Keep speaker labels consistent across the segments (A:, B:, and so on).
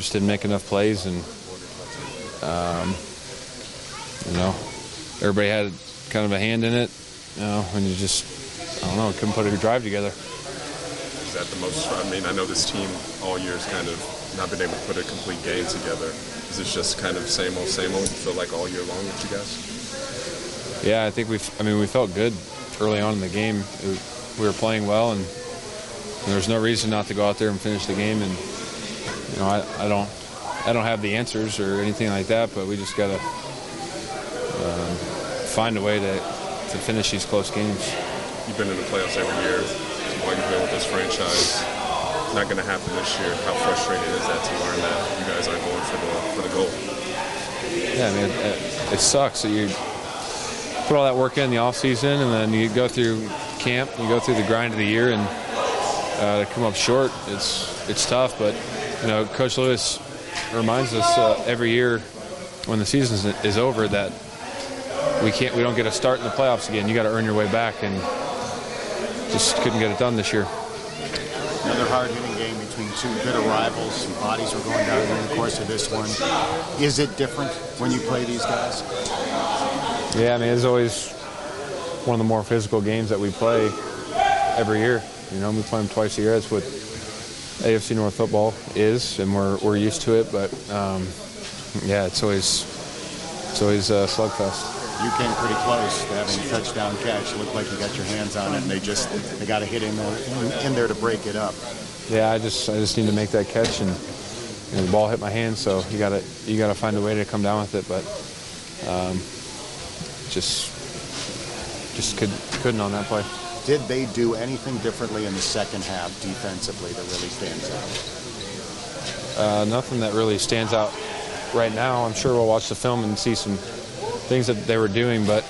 A: just didn't make enough plays, and everybody had kind of a hand in it, and you just, couldn't put a drive together.
B: Is that the most? I mean, I know this team all year has kind of not been able to put a complete game together. Is this just kind of same old, same old? You feel like all year long with you guys?
A: Yeah, I think we felt good early on in the game. We were playing well, and there's no reason not to go out there and finish the game. And I don't have the answers or anything like that, but we just gotta find a way to finish these close games.
B: You've been in the playoffs every year while you've been with this franchise. It's not going to happen this year. How frustrating is that to learn that you guys aren't going for the goal?
A: Yeah, I mean, it sucks that you put all that work in the off season, and then you go through camp, you go through the grind of the year, and to come up short, it's tough. But Coach Lewis reminds us every year when the season is over that we don't get a start in the playoffs again. You got to earn your way back, and just couldn't get it done this year.
C: Another hard-hitting game between two bitter rivals. Some bodies were going down during the course of this one. Is it different when you play these guys?
A: Yeah, I mean, it's always one of the more physical games that we play every year. We play them twice a year. That's what AFC North football is, and we're used to it. But yeah, it's always a slugfest.
C: You came pretty close to having a touchdown catch. It looked like you got your hands on it, and they got to hit in there to break it up.
A: Yeah, I just need to make that catch, and the ball hit my hand. So you gotta find a way to come down with it, but just couldn't on that play.
C: Did they do anything differently in the second half defensively that really stands out?
A: Nothing that really stands out right now. I'm sure we'll watch the film and see some things that they were doing, but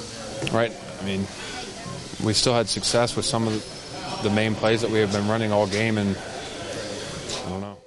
A: we still had success with some of the main plays that we have been running all game, and I don't know.